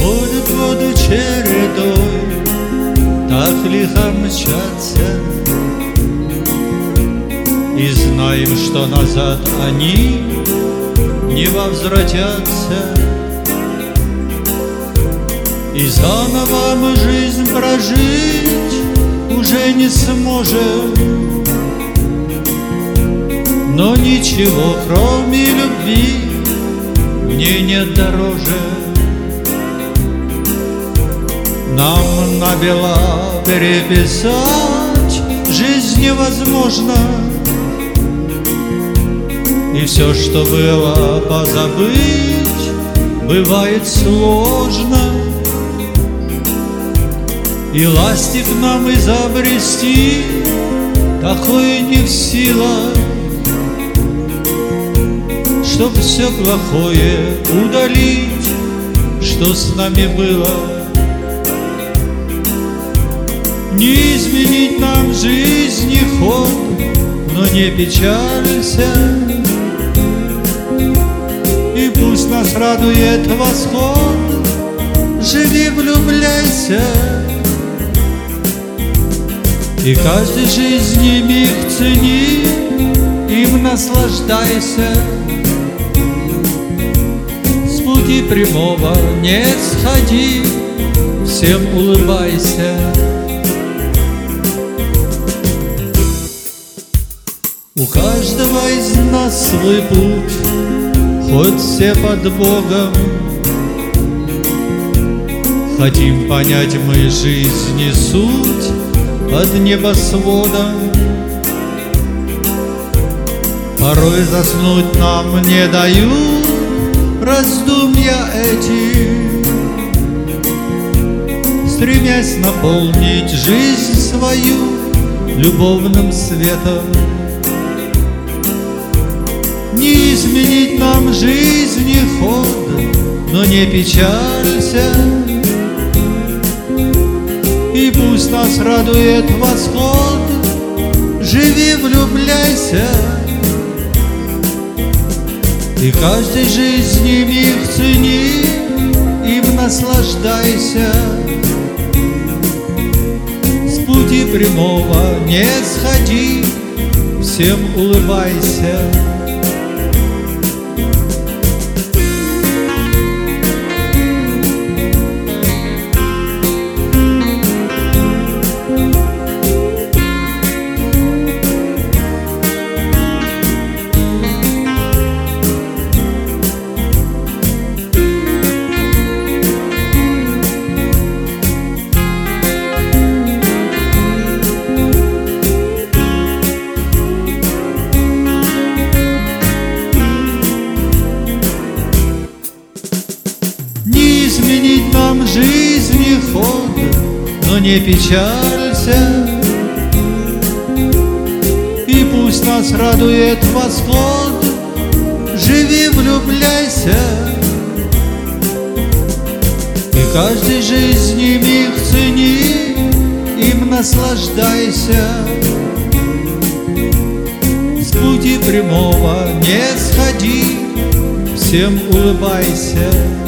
Годы чередой так лихо мчатся, и знаем, что назад они не возвратятся. И заново мы жизнь прожить уже не сможем, но ничего, кроме любви, мне нет дороже. Нам набело переписать жизнь невозможно, и все, что было, позабыть бывает сложно. И ластик нам изобрести такое не в силах, чтоб все плохое удалить, что с нами было. Не изменить нам жизни ход, но не печалься, и пусть нас радует восход. Живи, влюбляйся, и каждой жизни миг цени, им наслаждайся. С пути прямого не сходи, всем улыбайся. У каждого из нас свой путь, хоть все под Богом. Хотим понять мы жизни суть под небосводом. Порой заснуть нам не дают раздумья эти, стремясь наполнить жизнь свою любовным светом. Не изменить нам жизни ход, но не печалься, и пусть нас радует восход. Живи, влюбляйся, и каждой жизни миг цени, им наслаждайся. С пути прямого не сходи, всем улыбайся. Изменить нам жизни ход, но не печалься, и пусть нас радует восход. Живи, влюбляйся, и каждой жизни миг цени, им наслаждайся. С пути прямого не сходи, всем улыбайся.